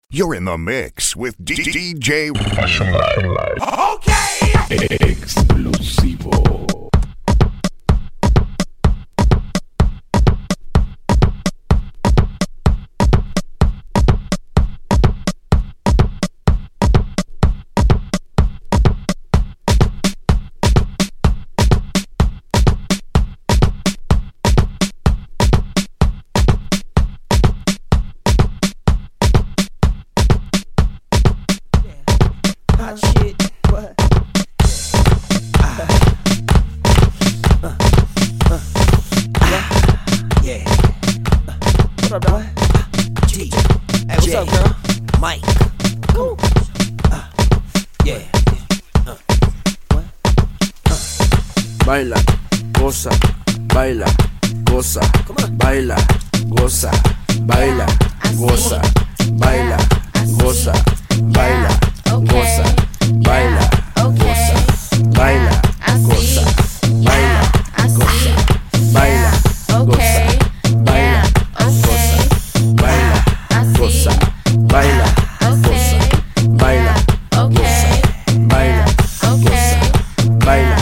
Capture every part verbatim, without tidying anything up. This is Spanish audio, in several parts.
You're in the mix with D J Fashion Life. Okay! Exclusivo. Baila, goza, baila, goza, baila, goza, baila, goza, baila, goza, baila, goza, baila, goza, baila, goza, baila, goza, baila, goza, baila, goza, baila, goza, baila, goza, baila, goza, baila, goza, baila.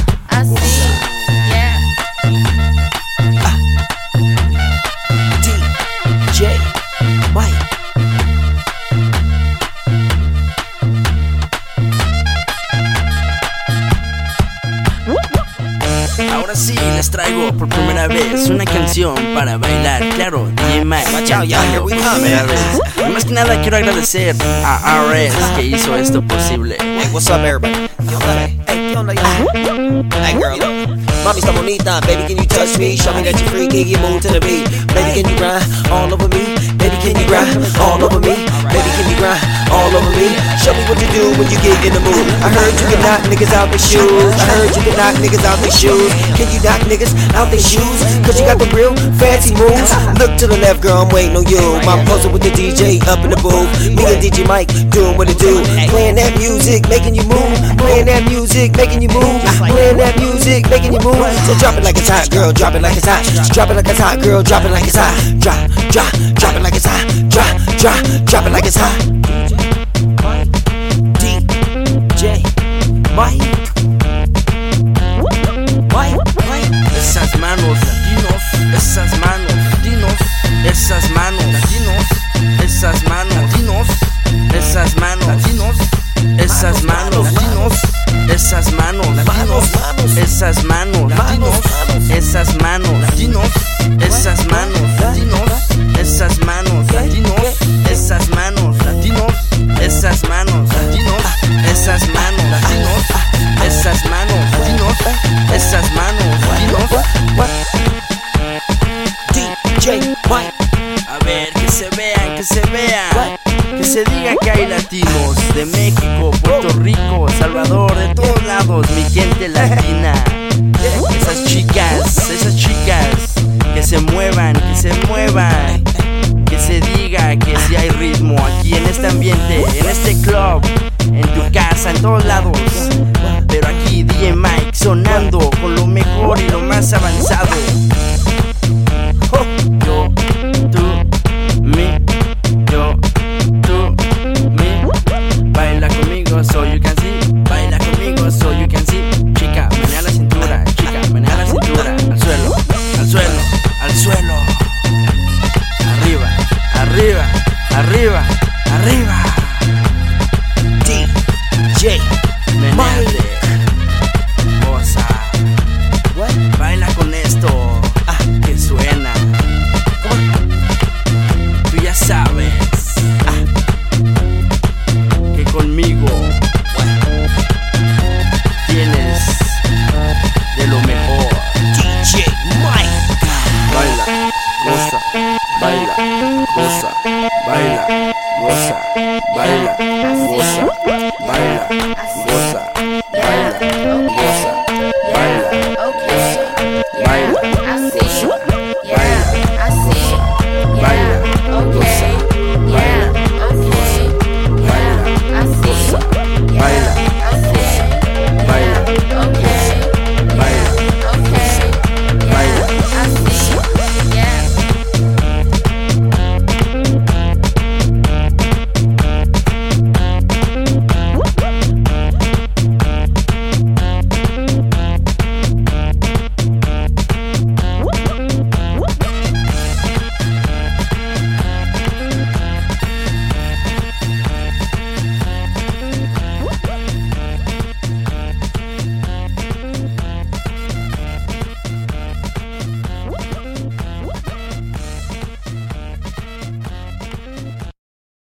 Ahora sí les traigo por primera vez una canción para bailar, claro, D J Mike. Watch out, y'all, here we come, Y más que nada quiero agradecer a R S que hizo esto posible. Hey, what's up, everybody? Hey, ¿qué onda, y'all? Hey, girl, mami está bonita. Baby, can you touch me? Show me that you're freaky, you move to the beat. Baby, can you grind all over me? Baby, can you grind all over me? Baby, can you grind all over me? Show me what you do when you get in the mood. I heard you can knock niggas out their shoes. I heard you can knock niggas out their shoes. Can you knock niggas out their shoes? Cause you got the real fancy moves. Look to the left, girl, I'm waiting on you. My puzzle with the D J up in the booth. Me and D J Mike doing what it do. Playing that music, making you move. Playing that music, making you move. Playing that music, making you move. So drop it like it's hot, girl, drop it like it's hot. Drop it like it's hot, girl, drop it like it's hot. Drop, drop, drop it like it's hot. Drop, drop, drop it like it's hot. D J Mike. Esas manos latinos, esas manos latinos, esas manos latinos, esas manos latinos, esas manos latinos, esas manos latinos, esas manos latinos, esas manos latinos, esas manos latinos, esas manos latinos, esas manos latinos, esas manos latinos, esas manos latinos, esas manos latinos, esas manos latinos, esas manos latinos. D J Mike. A ver, que se vean, que se vean, que se diga que hay latinos de México, Puerto Rico, Salvador, de todos lados, mi gente latina. Esas chicas, esas chicas, que se muevan, que se muevan, que se diga que si hay ritmo aquí en este ambiente, en este club, en tu casa, en todos lados. Pero aquí D J Mike sonando con lo mejor y lo más avanzado. Yo, tú, mi, yo, tú, mi. Baila conmigo, so you can see. Baila conmigo, so you can see. Chica, menea la cintura, chica, menea la cintura. Al suelo, al suelo, al suelo. Arriba, arriba, arriba, arriba. D J Meneate, goza. Baila con esto, ah, que suena. Tú ya sabes, ah, que conmigo tienes de lo mejor. D J Mike. Baila, goza, baila, goza, baila, goza, baila, goza, baila,